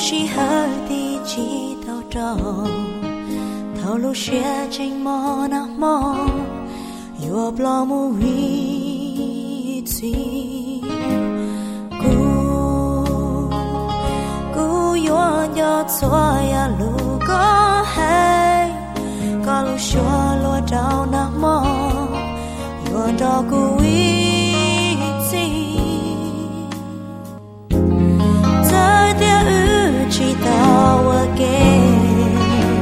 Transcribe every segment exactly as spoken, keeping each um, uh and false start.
chỉ hơi thì chỉ tao tròn thao lúc xe trên mò na mò yêu blo mu huy chi cu cu yêu nhớ xóa ya lu có hay có lúc xóa lo trao na mò yêu đó cu huy chi giờ dia ư chỉ tao again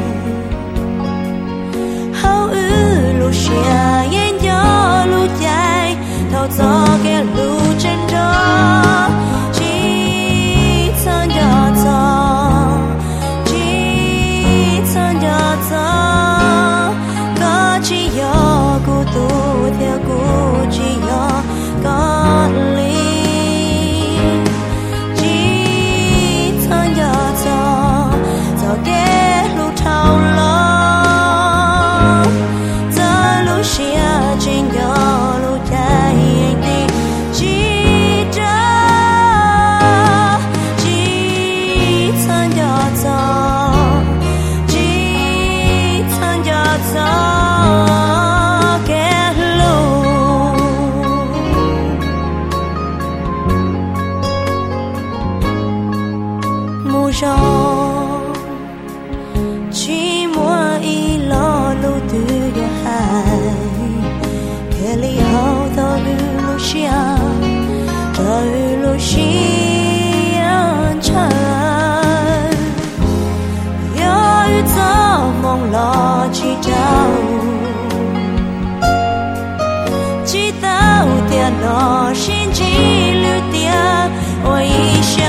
how ư lu xia yên gió lu chạy thao gió cái lu trên đó chỉ thân gió gió chỉ thân gió gió có chỉ gió cu tu theo cu chỉ gió có lý chỉ muốn ý lo lưu từ your hai cái lý hậu tao lưu xia tao lưu xia chân yêu tao mong lo chỉ tao chỉ tao tiền lo xin chỉ lưu tiền ôi